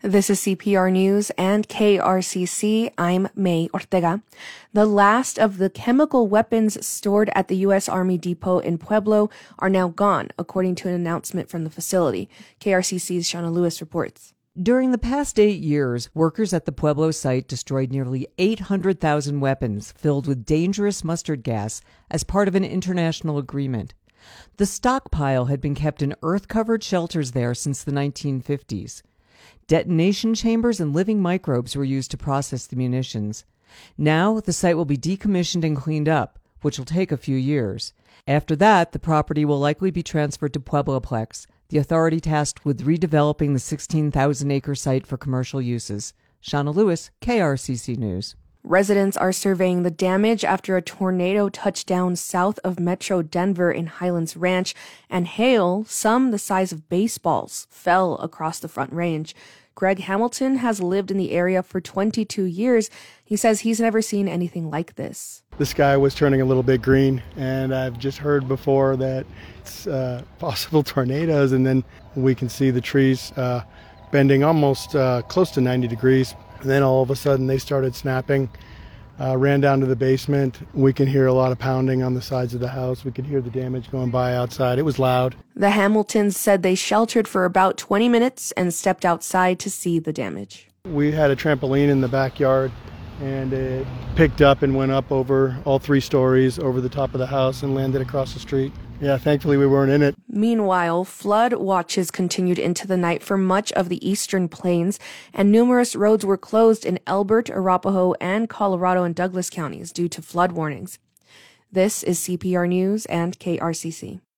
This is CPR News and KRCC. I'm May Ortega. The last of the chemical weapons stored at the U.S. Army Depot in Pueblo are now gone, according to an announcement from the facility. KRCC's Shauna Lewis reports. During the past 8 years, workers at the Pueblo site destroyed nearly 800,000 weapons filled with dangerous mustard gas as part of an international agreement. The stockpile had been kept in earth-covered shelters there since the 1950s. Detonation chambers and living microbes were used to process the munitions. Now, the site will be decommissioned and cleaned up, which will take a few years. After that, the property will likely be transferred to Puebloplex, the authority tasked with redeveloping the 16,000-acre site for commercial uses. Shauna Lewis, KRCC News. Residents are surveying the damage after a tornado touched down south of Metro Denver in Highlands Ranch, and hail, some the size of baseballs, fell across the Front Range. Greg Hamilton has lived in the area for 22 years. He says he's never seen anything like this. The sky was turning a little bit green, and I've just heard before that it's possible tornadoes, and then we can see the trees bending almost close to 90 degrees. And then all of a sudden they started snapping, ran down to the basement. We can hear a lot of pounding on the sides of the house. We could hear the damage going by outside. It was loud. The Hamiltons said they sheltered for about 20 minutes and stepped outside to see the damage. We had a trampoline in the backyard, and it picked up and went up over all 3 stories over the top of the house and landed across the street. Yeah, thankfully we weren't in it. Meanwhile, flood watches continued into the night for much of the eastern plains, and numerous roads were closed in Elbert, Arapahoe, and Colorado and Douglas counties due to flood warnings. This is CPR News and KRCC.